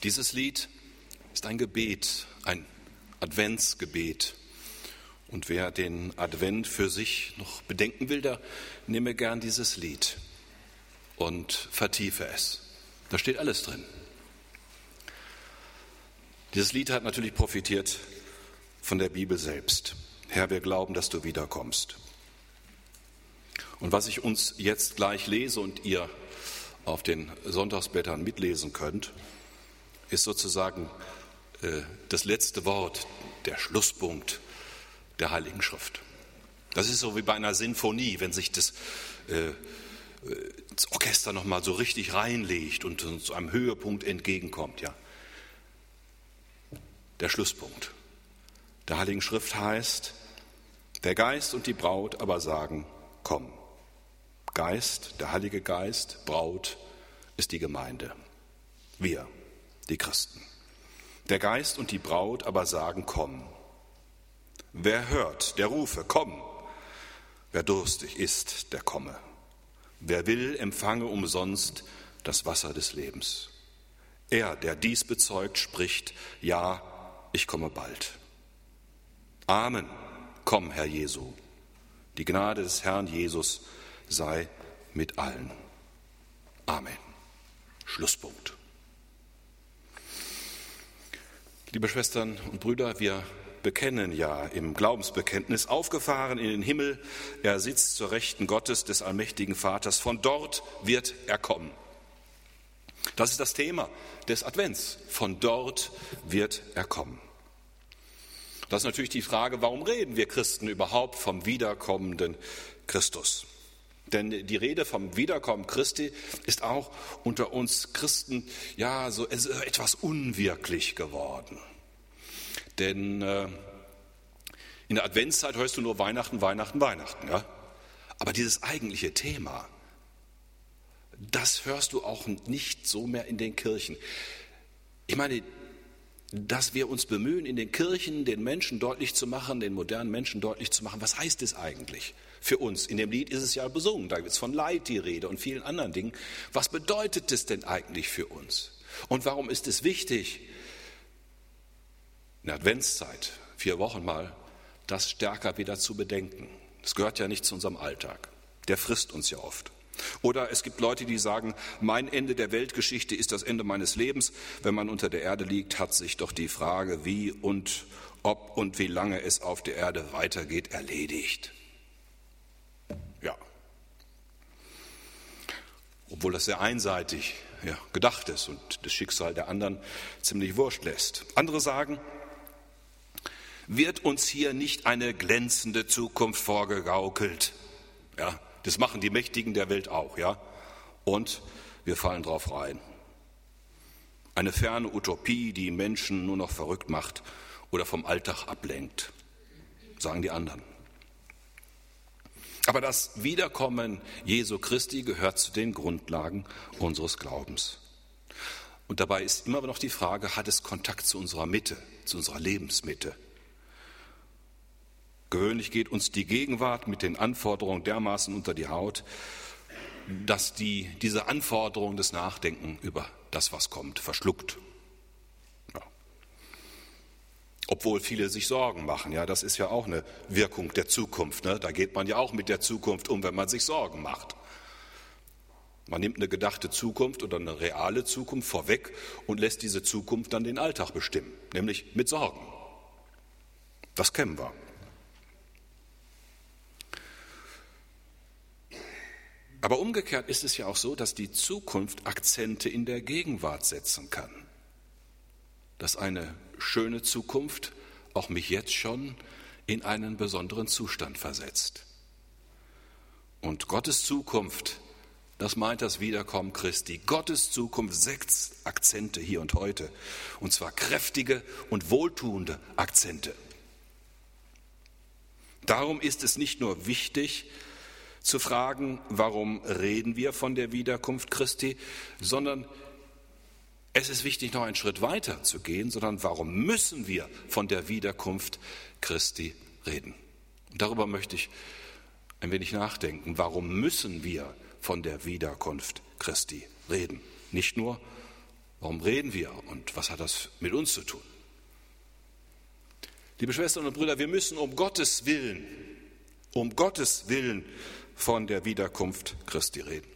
Dieses Lied ist ein Gebet, ein Adventsgebet. Und wer den Advent für sich noch bedenken will, der nehme gern dieses Lied und vertiefe es. Da steht alles drin. Dieses Lied hat natürlich profitiert von der Bibel selbst. Herr, wir glauben, dass du wiederkommst. Und was ich uns jetzt gleich lese und ihr auf den Sonntagsblättern mitlesen könnt, ist sozusagen das letzte Wort, der Schlusspunkt der Heiligen Schrift. Das ist so wie bei einer Sinfonie, wenn sich das Orchester nochmal so richtig reinlegt und zu einem Höhepunkt entgegenkommt. Ja. Der Schlusspunkt der Heiligen Schrift heißt, der Geist und die Braut aber sagen, komm. Geist, der Heilige Geist, Braut ist die Gemeinde. Wir, die Christen. Der Geist und die Braut aber sagen, komm. Wer hört, der rufe, komm. Wer durstig ist, der komme. Wer will, empfange umsonst das Wasser des Lebens. Er, der dies bezeugt, spricht, ja, ich komme bald. Amen. Komm, Herr Jesu. Die Gnade des Herrn Jesus sei mit allen. Amen. Schlusspunkt. Liebe Schwestern und Brüder, wir bekennen ja im Glaubensbekenntnis, aufgefahren in den Himmel, er sitzt zur Rechten Gottes, des allmächtigen Vaters, von dort wird er kommen. Das ist das Thema des Advents, von dort wird er kommen. Das ist natürlich die Frage, warum reden wir Christen überhaupt vom wiederkommenden Christus? Denn die Rede vom Wiederkommen Christi ist auch unter uns Christen ja so etwas unwirklich geworden. Denn in der Adventszeit hörst du nur Weihnachten, Weihnachten, Weihnachten. Ja? Aber dieses eigentliche Thema, das hörst du auch nicht so mehr in den Kirchen. Ich meine, dass wir uns bemühen, in den Kirchen den Menschen deutlich zu machen, den modernen Menschen deutlich zu machen, was heißt es eigentlich für uns? In dem Lied ist es ja besungen, da ist von Leid die Rede und vielen anderen Dingen. Was bedeutet es denn eigentlich für uns? Und warum ist es wichtig, in der Adventszeit, 4 Wochen mal, das stärker wieder zu bedenken? Das gehört ja nicht zu unserem Alltag, der frisst uns ja oft. Oder es gibt Leute, die sagen, mein Ende der Weltgeschichte ist das Ende meines Lebens. Wenn man unter der Erde liegt, hat sich doch die Frage, wie und ob und wie lange es auf der Erde weitergeht, erledigt. Ja. Obwohl das sehr einseitig gedacht ist und das Schicksal der anderen ziemlich wurscht lässt. Andere sagen, wird uns hier nicht eine glänzende Zukunft vorgegaukelt? Ja. Das machen die Mächtigen der Welt auch, ja. Und wir fallen drauf rein. Eine ferne Utopie, die Menschen nur noch verrückt macht oder vom Alltag ablenkt, sagen die anderen. Aber das Wiederkommen Jesu Christi gehört zu den Grundlagen unseres Glaubens. Und dabei ist immer noch die Frage, hat es Kontakt zu unserer Mitte, zu unserer Lebensmitte? Gewöhnlich geht uns die Gegenwart mit den Anforderungen dermaßen unter die Haut, dass diese Anforderung des Nachdenken über das, was kommt, verschluckt. Ja. Obwohl viele sich Sorgen machen, ja, das ist ja auch eine Wirkung der Zukunft. Ne? Da geht man ja auch mit der Zukunft um, wenn man sich Sorgen macht. Man nimmt eine gedachte Zukunft oder eine reale Zukunft vorweg und lässt diese Zukunft dann den Alltag bestimmen, nämlich mit Sorgen. Das kennen wir. Aber umgekehrt ist es ja auch so, dass die Zukunft Akzente in der Gegenwart setzen kann. Dass eine schöne Zukunft auch mich jetzt schon in einen besonderen Zustand versetzt. Und Gottes Zukunft, das meint das Wiederkommen Christi. Gottes Zukunft setzt Akzente hier und heute. Und zwar kräftige und wohltuende Akzente. Darum ist es nicht nur wichtig, zu fragen, warum reden wir von der Wiederkunft Christi, sondern es ist wichtig, noch einen Schritt weiter zu gehen, sondern warum müssen wir von der Wiederkunft Christi reden? Und darüber möchte ich ein wenig nachdenken. Warum müssen wir von der Wiederkunft Christi reden? Nicht nur, Warum reden wir und was hat das mit uns zu tun? Liebe Schwestern und Brüder, wir müssen um Gottes Willen von der Wiederkunft Christi reden.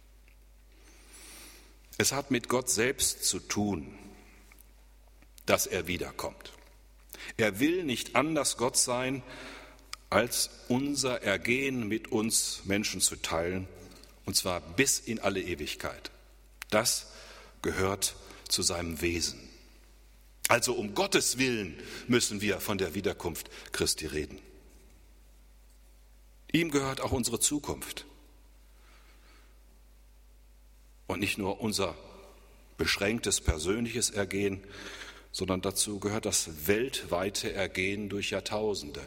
Es hat mit Gott selbst zu tun, dass er wiederkommt. Er will nicht anders Gott sein, als unser Ergehen mit uns Menschen zu teilen, und zwar bis in alle Ewigkeit. Das gehört zu seinem Wesen. Also um Gottes Willen müssen wir von der Wiederkunft Christi reden. Ihm gehört auch unsere Zukunft. Und nicht nur unser beschränktes persönliches Ergehen, sondern dazu gehört das weltweite Ergehen durch Jahrtausende.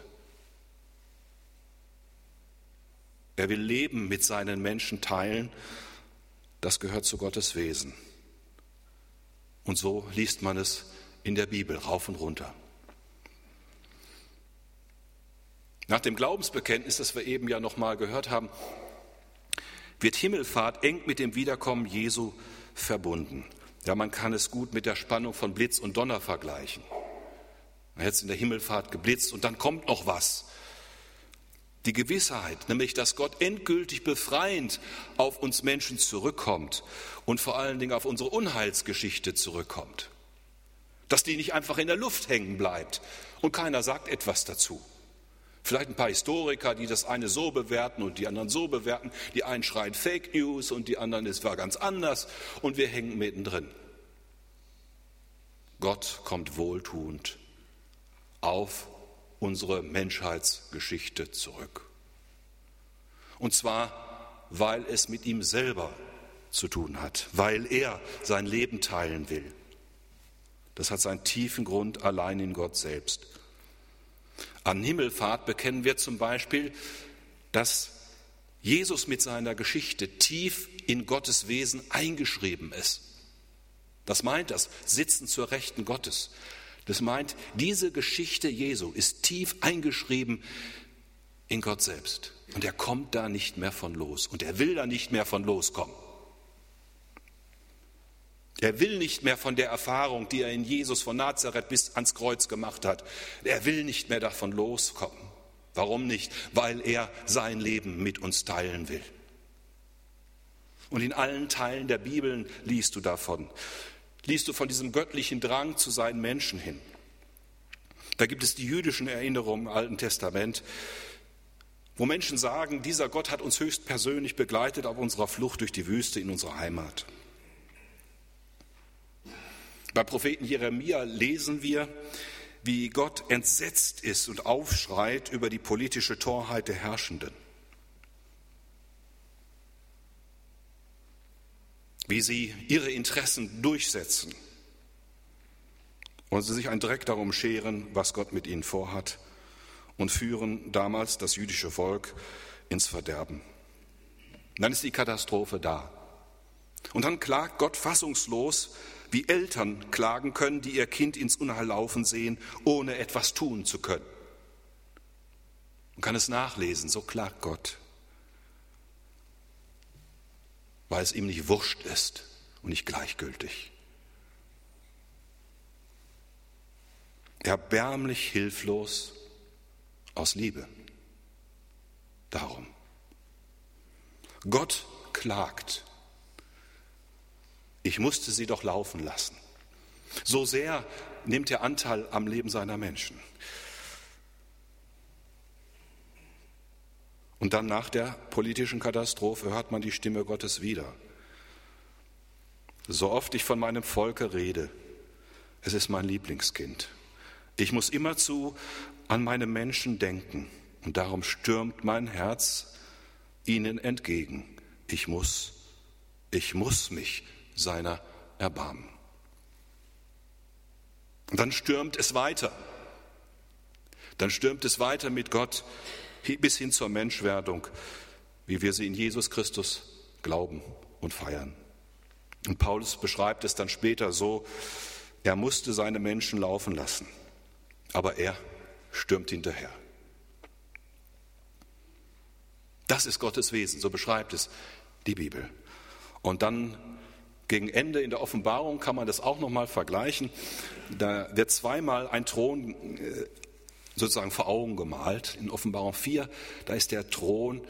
Er will Leben mit seinen Menschen teilen, das gehört zu Gottes Wesen. Und so liest man es in der Bibel rauf und runter. Nach dem Glaubensbekenntnis, das wir eben ja noch mal gehört haben, wird Himmelfahrt eng mit dem Wiederkommen Jesu verbunden. Ja, man kann es gut mit der Spannung von Blitz und Donner vergleichen. Man hat es in der Himmelfahrt geblitzt und dann kommt noch was. Die Gewissheit, nämlich dass Gott endgültig befreiend auf uns Menschen zurückkommt und vor allen Dingen auf unsere Unheilsgeschichte zurückkommt. Dass die nicht einfach in der Luft hängen bleibt und keiner sagt etwas dazu. Vielleicht ein paar Historiker, die das eine so bewerten und die anderen so bewerten. Die einen schreien Fake News und die anderen, es war ganz anders und wir hängen mittendrin. Gott kommt wohltuend auf unsere Menschheitsgeschichte zurück. Und zwar, weil es mit ihm selber zu tun hat, weil er sein Leben teilen will. Das hat seinen tiefen Grund allein in Gott selbst. An Himmelfahrt bekennen wir zum Beispiel, dass Jesus mit seiner Geschichte tief in Gottes Wesen eingeschrieben ist. Das meint das Sitzen zur Rechten Gottes. Das meint, diese Geschichte Jesu ist tief eingeschrieben in Gott selbst. Und er kommt da nicht mehr von los. Und er will da nicht mehr von loskommen. Er will nicht mehr von der Erfahrung, die er in Jesus von Nazareth bis ans Kreuz gemacht hat. Er will nicht mehr davon loskommen. Warum nicht? Weil er sein Leben mit uns teilen will. Und in allen Teilen der Bibel liest du davon. Liest du von diesem göttlichen Drang zu seinen Menschen hin. Da gibt es die jüdischen Erinnerungen im Alten Testament, wo Menschen sagen, dieser Gott hat uns höchstpersönlich begleitet auf unserer Flucht durch die Wüste in unsere Heimat. Beim Propheten Jeremia lesen wir, wie Gott entsetzt ist und aufschreit über die politische Torheit der Herrschenden. Wie sie ihre Interessen durchsetzen und sie sich einen Dreck darum scheren, was Gott mit ihnen vorhat und führen damals das jüdische Volk ins Verderben. Und dann ist die Katastrophe da. Und dann klagt Gott fassungslos, wie Eltern klagen können, die ihr Kind ins Unheil laufen sehen, ohne etwas tun zu können. Man kann es nachlesen, so klagt Gott. Weil es ihm nicht wurscht ist und nicht gleichgültig. Erbärmlich hilflos aus Liebe. Darum. Gott klagt. Ich musste sie doch laufen lassen. So sehr nimmt er Anteil am Leben seiner Menschen. Und dann nach der politischen Katastrophe hört man die Stimme Gottes wieder. So oft ich von meinem Volke rede, es ist mein Lieblingskind. Ich muss immerzu an meine Menschen denken und darum stürmt mein Herz ihnen entgegen. Ich muss mich seiner erbarmen. Und dann stürmt es weiter. Dann stürmt es weiter mit Gott bis hin zur Menschwerdung, wie wir sie in Jesus Christus glauben und feiern. Und Paulus beschreibt es dann später so, er musste seine Menschen laufen lassen, aber er stürmt hinterher. Das ist Gottes Wesen, so beschreibt es die Bibel. Und dann Gegen Ende in der Offenbarung kann man das auch nochmal vergleichen. Da wird zweimal ein Thron sozusagen vor Augen gemalt. In Offenbarung 4, da ist der Thron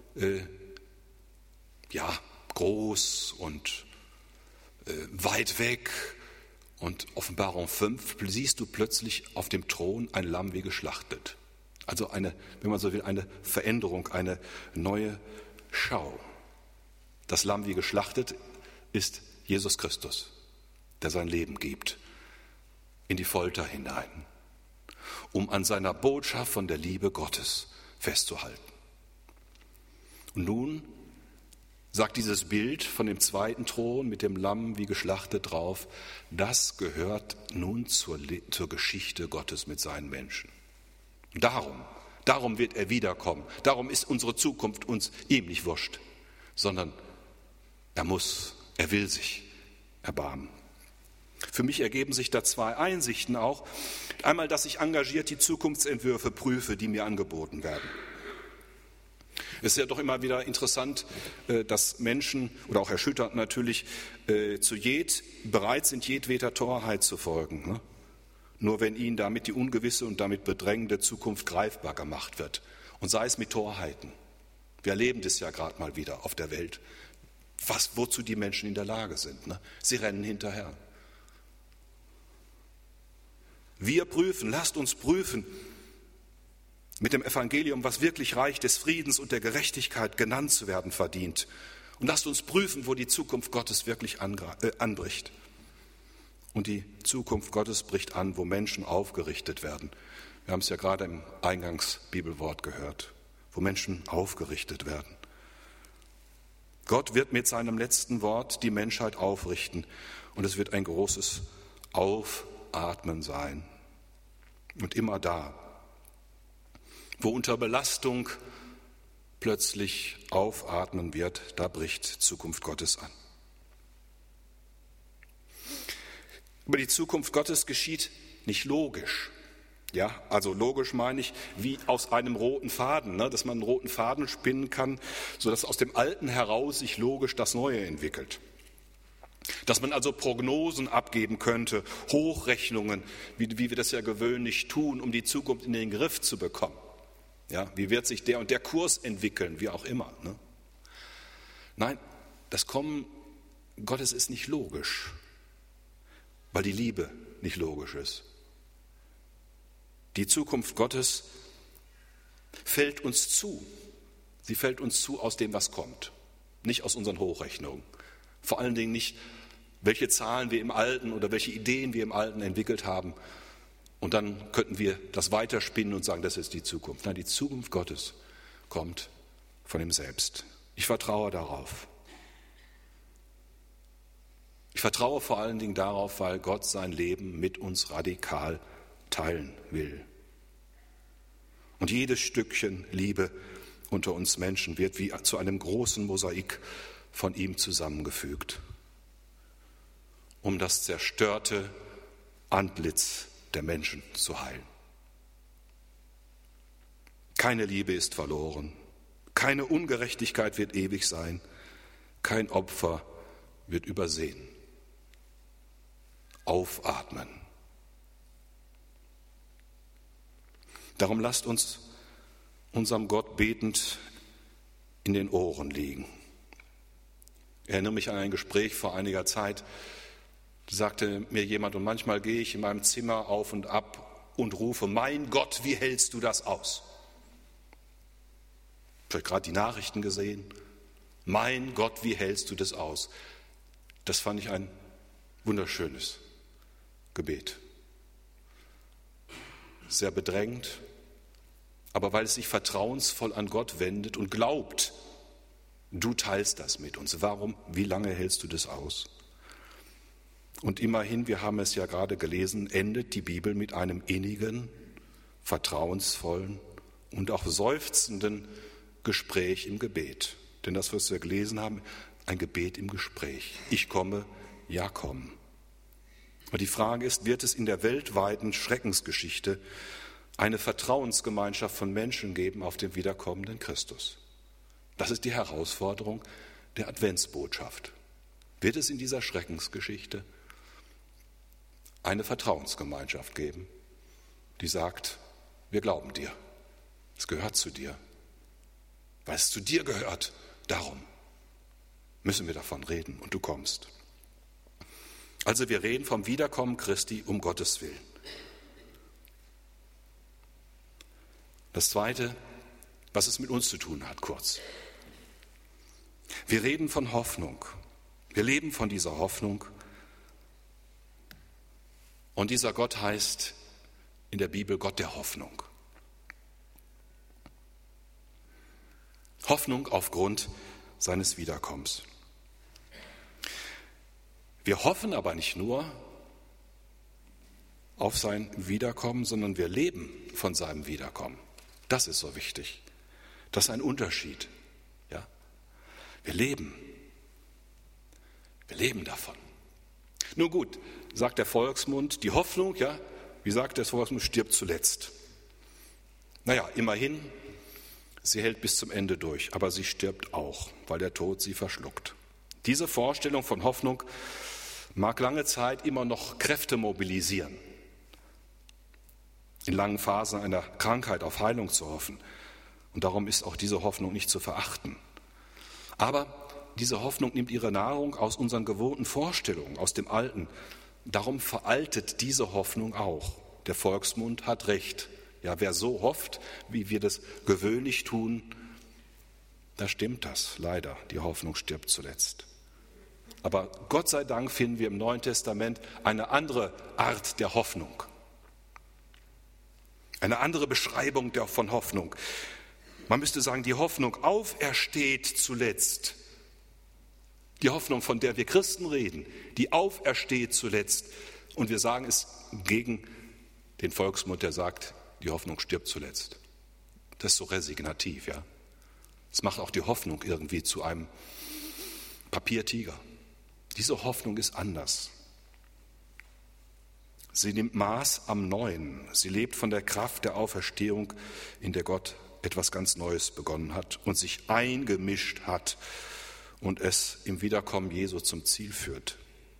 groß und weit weg. Und Offenbarung 5 siehst du plötzlich auf dem Thron ein Lamm wie geschlachtet. Also eine, wenn man so will, eine Veränderung, eine neue Schau. Das Lamm wie geschlachtet ist Jesus Christus, der sein Leben gibt in die Folter hinein, um an seiner Botschaft von der Liebe Gottes festzuhalten. Und nun sagt dieses Bild von dem zweiten Thron mit dem Lamm wie geschlachtet drauf, das gehört nun zur Geschichte Gottes mit seinen Menschen. Und darum wird er wiederkommen. Darum ist unsere Zukunft uns ihm nicht wurscht, sondern er will sich erbarmen. Für mich ergeben sich da zwei Einsichten auch. Einmal, dass ich engagiert die Zukunftsentwürfe prüfe, die mir angeboten werden. Es ist ja doch immer wieder interessant, dass Menschen, oder auch erschütternd natürlich, bereit sind, jedweder Torheit zu folgen. Ne? Nur wenn ihnen damit die ungewisse und damit bedrängende Zukunft greifbar gemacht wird. Und sei es mit Torheiten. Wir erleben das ja gerade mal wieder auf der Welt. Wozu die Menschen in der Lage sind. Ne? Sie rennen hinterher. Wir prüfen, lasst uns prüfen, mit dem Evangelium, was wirklich Reich des Friedens und der Gerechtigkeit genannt zu werden verdient. Und lasst uns prüfen, wo die Zukunft Gottes wirklich anbricht. Und die Zukunft Gottes bricht an, wo Menschen aufgerichtet werden. Wir haben es ja gerade im Eingangsbibelwort gehört, wo Menschen aufgerichtet werden. Gott wird mit seinem letzten Wort die Menschheit aufrichten und es wird ein großes Aufatmen sein. Und immer da, wo unter Belastung plötzlich aufatmen wird, da bricht Zukunft Gottes an. Aber die Zukunft Gottes geschieht nicht logisch. Ja, also logisch meine ich, wie aus einem roten Faden, ne, dass man einen roten Faden spinnen kann, sodass aus dem Alten heraus sich logisch das Neue entwickelt. Dass man also Prognosen abgeben könnte, Hochrechnungen, wie wir das ja gewöhnlich tun, um die Zukunft in den Griff zu bekommen. Ja, wie wird sich der und der Kurs entwickeln, wie auch immer. Ne? Nein, das Kommen Gottes ist nicht logisch, weil die Liebe nicht logisch ist. Die Zukunft Gottes fällt uns zu. Sie fällt uns zu aus dem, was kommt, nicht aus unseren Hochrechnungen. Vor allen Dingen nicht, welche Zahlen wir im Alten oder welche Ideen wir im Alten entwickelt haben. Und dann könnten wir das weiterspinnen und sagen, das ist die Zukunft. Nein, die Zukunft Gottes kommt von ihm selbst. Ich vertraue darauf. Ich vertraue vor allen Dingen darauf, weil Gott sein Leben mit uns radikal teilen will. Und jedes Stückchen Liebe unter uns Menschen wird wie zu einem großen Mosaik von ihm zusammengefügt, um das zerstörte Antlitz der Menschen zu heilen. Keine Liebe ist verloren, keine Ungerechtigkeit wird ewig sein, kein Opfer wird übersehen. Aufatmen. Darum lasst uns unserem Gott betend in den Ohren liegen. Ich erinnere mich an ein Gespräch vor einiger Zeit, da sagte mir jemand, und manchmal gehe ich in meinem Zimmer auf und ab und rufe, mein Gott, wie hältst du das aus? Vielleicht gerade die Nachrichten gesehen. Mein Gott, wie hältst du das aus? Das fand ich ein wunderschönes Gebet. Sehr bedrängt, aber weil es sich vertrauensvoll an Gott wendet und glaubt, du teilst das mit uns. Warum, wie lange hältst du das aus? Und immerhin, wir haben es ja gerade gelesen, endet die Bibel mit einem innigen, vertrauensvollen und auch seufzenden Gespräch im Gebet. Denn das, was wir gelesen haben, ein Gebet im Gespräch. Ich komme, ja komm. Und die Frage ist, wird es in der weltweiten Schreckensgeschichte eine Vertrauensgemeinschaft von Menschen geben auf den wiederkommenden Christus? Das ist die Herausforderung der Adventsbotschaft. wird es in dieser Schreckensgeschichte eine Vertrauensgemeinschaft geben, die sagt, wir glauben dir, es gehört zu dir, weil es zu dir gehört, darum müssen wir davon reden und du kommst. Also wir reden vom Wiederkommen Christi um Gottes Willen. Das Zweite, was es mit uns zu tun hat, kurz. Wir reden von Hoffnung. Wir leben von dieser Hoffnung. Und dieser Gott heißt in der Bibel Gott der Hoffnung. Hoffnung aufgrund seines Wiederkommens. Wir hoffen aber nicht nur auf sein Wiederkommen, sondern wir leben von seinem Wiederkommen. Das ist so wichtig. Das ist ein Unterschied. Ja? Wir leben davon. Nun gut, sagt der Volksmund, die Hoffnung, ja, wie sagt der Volksmund, stirbt zuletzt. Naja, immerhin, sie hält bis zum Ende durch, aber sie stirbt auch, weil der Tod sie verschluckt. Diese Vorstellung von Hoffnung mag lange Zeit immer noch Kräfte mobilisieren, in langen Phasen einer Krankheit auf Heilung zu hoffen. Und darum ist auch diese Hoffnung nicht zu verachten. Aber diese Hoffnung nimmt ihre Nahrung aus unseren gewohnten Vorstellungen, aus dem Alten. Darum veraltet diese Hoffnung auch. Der Volksmund hat recht. Ja, wer so hofft, wie wir das gewöhnlich tun, da stimmt das leider. Die Hoffnung stirbt zuletzt. Aber Gott sei Dank finden wir im Neuen Testament eine andere Art der Hoffnung. Eine andere Beschreibung von Hoffnung. Man müsste sagen, die Hoffnung aufersteht zuletzt. Die Hoffnung, von der wir Christen reden, die aufersteht zuletzt. Und wir sagen es gegen den Volksmund, der sagt, die Hoffnung stirbt zuletzt. Das ist so resignativ, ja. Das macht auch die Hoffnung irgendwie zu einem Papiertiger. Diese Hoffnung ist anders. Sie nimmt Maß am Neuen. Sie lebt von der Kraft der Auferstehung, in der Gott etwas ganz Neues begonnen hat und sich eingemischt hat und es im Wiederkommen Jesu zum Ziel führt.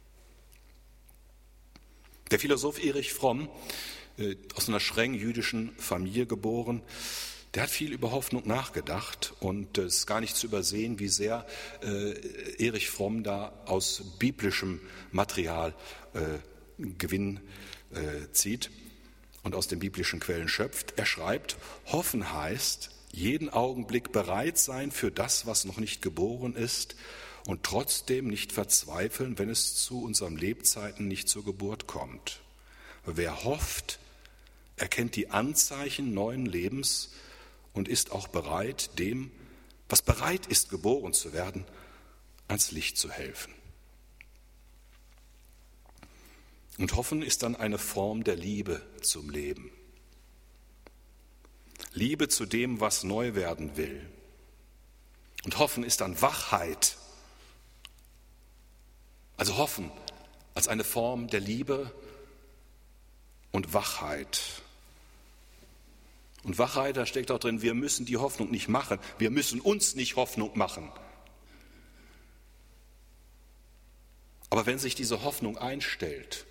Der Philosoph Erich Fromm, aus einer streng jüdischen Familie geboren, der hat viel über Hoffnung nachgedacht und es ist gar nicht zu übersehen, wie sehr Erich Fromm da aus biblischem Material Gewinn zieht und aus den biblischen Quellen schöpft. Er schreibt, hoffen heißt, jeden Augenblick bereit sein für das, was noch nicht geboren ist und trotzdem nicht verzweifeln, wenn es zu unseren Lebzeiten nicht zur Geburt kommt. Wer hofft, erkennt die Anzeichen neuen Lebens und ist auch bereit, dem, was bereit ist, geboren zu werden, ans Licht zu helfen. Und Hoffen ist dann eine Form der Liebe zum Leben. Liebe zu dem, was neu werden will. Und Hoffen ist dann Wachheit. Also Hoffen als eine Form der Liebe und Wachheit. Und Wachheit, da steckt auch drin, wir müssen die Hoffnung nicht machen. Wir müssen uns nicht Hoffnung machen. Aber wenn sich diese Hoffnung einstellt,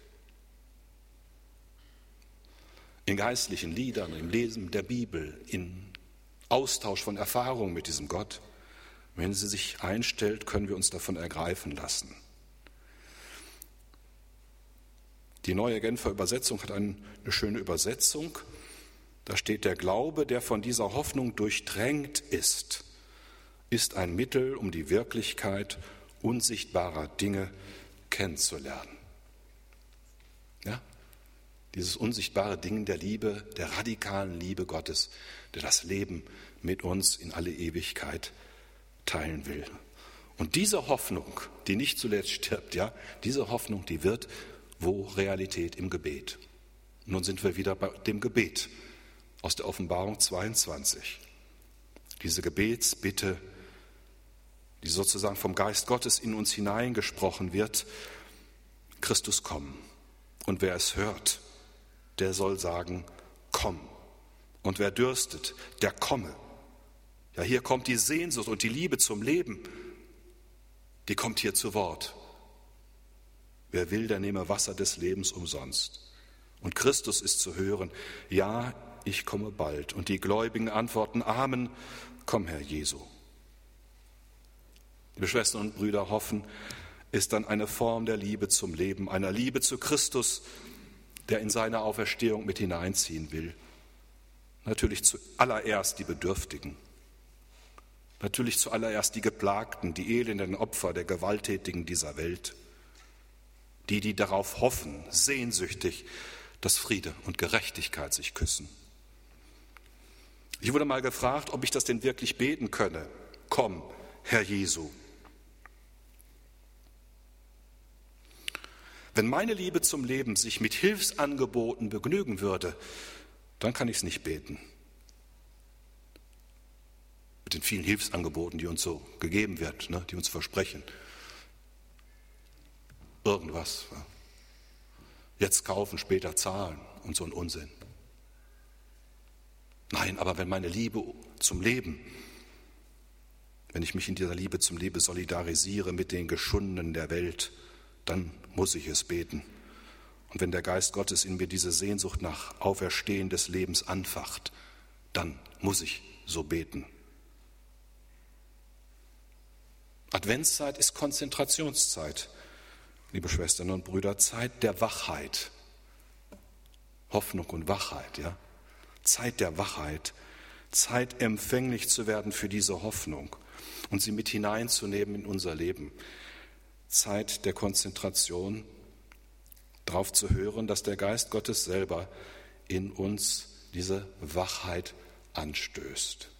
in geistlichen Liedern, im Lesen der Bibel, in Austausch von Erfahrungen mit diesem Gott, wenn sie sich einstellt, können wir uns davon ergreifen lassen. Die Neue Genfer Übersetzung hat eine schöne Übersetzung. Da steht, der Glaube, der von dieser Hoffnung durchdrängt ist ein Mittel, um die Wirklichkeit unsichtbarer Dinge kennenzulernen. Ja? Dieses unsichtbare Ding der Liebe, der radikalen Liebe Gottes, der das Leben mit uns in alle Ewigkeit teilen will. Und diese Hoffnung, die nicht zuletzt stirbt, ja, diese Hoffnung, die wird Realität im Gebet. Und nun sind wir wieder bei dem Gebet aus der Offenbarung 22. Diese Gebetsbitte, die sozusagen vom Geist Gottes in uns hineingesprochen wird, Christus komm. Und wer es hört, der soll sagen, komm. Und wer dürstet, der komme. Ja, hier kommt die Sehnsucht und die Liebe zum Leben, die kommt hier zu Wort. Wer will, der nehme Wasser des Lebens umsonst. Und Christus ist zu hören, ja, ich komme bald. Und die Gläubigen antworten, Amen, komm, Herr Jesu. Liebe Schwestern und Brüder, Hoffen ist dann eine Form der Liebe zum Leben, einer Liebe zu Christus, der in seine Auferstehung mit hineinziehen will. Natürlich zuallererst die Bedürftigen, natürlich zuallererst die Geplagten, die elenden Opfer der Gewalttätigen dieser Welt, die darauf hoffen, sehnsüchtig, dass Friede und Gerechtigkeit sich küssen. Ich wurde mal gefragt, ob ich das denn wirklich beten könne. Komm, Herr Jesu. Wenn meine Liebe zum Leben sich mit Hilfsangeboten begnügen würde, dann kann ich es nicht beten. Mit den vielen Hilfsangeboten, die uns so gegeben wird, die uns versprechen. Irgendwas. Jetzt kaufen, später zahlen und so ein Unsinn. Nein, aber wenn meine Liebe zum Leben, wenn ich mich in dieser Liebe zum Leben solidarisiere mit den Geschundenen der Welt, dann muss ich es beten. Und wenn der Geist Gottes in mir diese Sehnsucht nach Auferstehen des Lebens anfacht, dann muss ich so beten. Adventszeit ist Konzentrationszeit, liebe Schwestern und Brüder, Zeit der Wachheit. Hoffnung und Wachheit, ja. Zeit der Wachheit, Zeit empfänglich zu werden für diese Hoffnung und sie mit hineinzunehmen in unser Leben. Zeit der Konzentration, darauf zu hören, dass der Geist Gottes selber in uns diese Wachheit anstößt.